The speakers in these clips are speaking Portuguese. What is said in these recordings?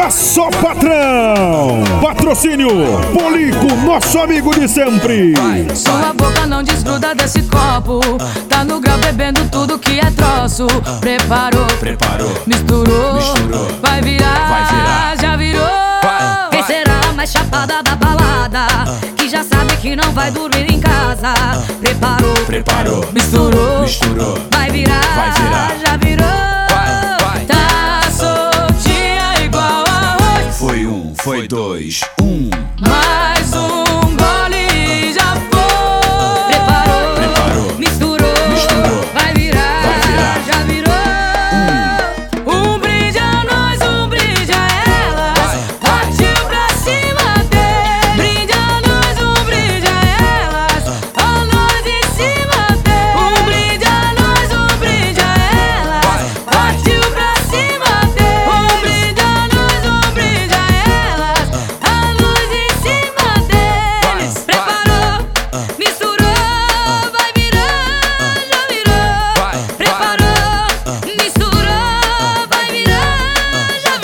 Tá só patrão. Patrocínio Polico, nosso amigo de sempre. Sua boca não desgruda desse copo. Tá no grau bebendo tudo que é troço. Preparou, misturou, vai virar, já virou. Quem será a mais chapada da balada, que já sabe que não vai dormir em casa? Preparou, misturou, vai virar, já virou. Tá soltinha igual arroz. Foi um, foi dois, Mais um gole já foi. Preparou, misturou, vai virar, já virou. Um brinde a nós, um brinde a elas. Partiu pra cima dele. Brinde a nós, um brinde a elas. A nós em cima dele. Um brinde a nós, um brinde a elas. Partiu pra cima dele. Um brinde a nós, um brinde a elas. A luz em cima deles. Preparou, misturou, vai virar, já virou. Preparou, misturou, vai virar, já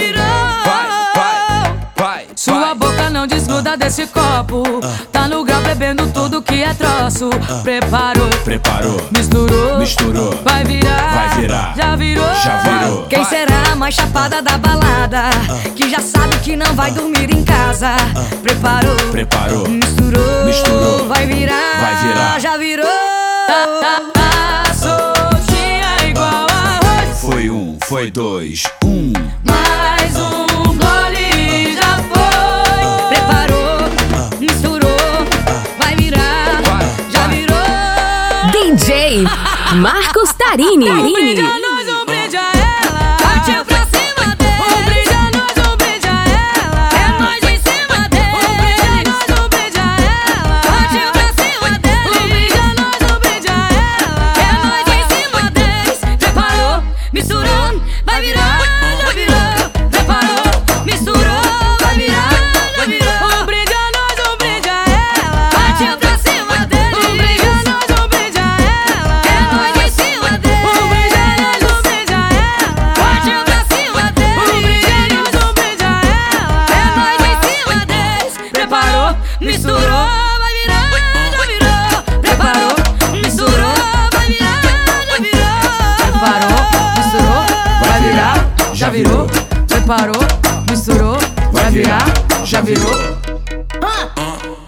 virou. Sua boca não desgruda desse copo. Tá no grau bebendo tudo que é troço. Preparou, misturou, vai virar, já virou. Quem será a mais chapada da balada, que já sabe que não vai dormir em casa? Preparou, misturou, vai virar, já virou. Tá soltinha igual arroz. foi um, foi dois, Mais um gole já foi. Preparou, misturou, vai virar, já virou. DJ Marcos Tarini. Um brinde a nós, um brinde a ela. Partiu pra cima dele. Um brinde a nós, um brinde a ela. É nós em cima dele. Um brinde a nós, um brinde a ela. Partiu pra cima dele. Um brinde a nós, um brinde a ela. É nós em cima deles. Preparou, misturou, vai virar, já virou. Preparou, misturou, vai virar, já virou. Um brinde a nós, um brinde a ela. Partiu pra cima dele. Um brinde a nós, um brinde a ela. É nós em cima dele. Um brinde a nós, um brinde a ela. Partiu pra cima dele. Um brinde a nós, um brinde a ela. É nós em cima deles. Preparou, misturou, vai virar, já virou. Preparou, misturou, vai virar, já virou. Preparou, misturou, vai virar, já virou. Preparou, misturou, vai virar, já virou.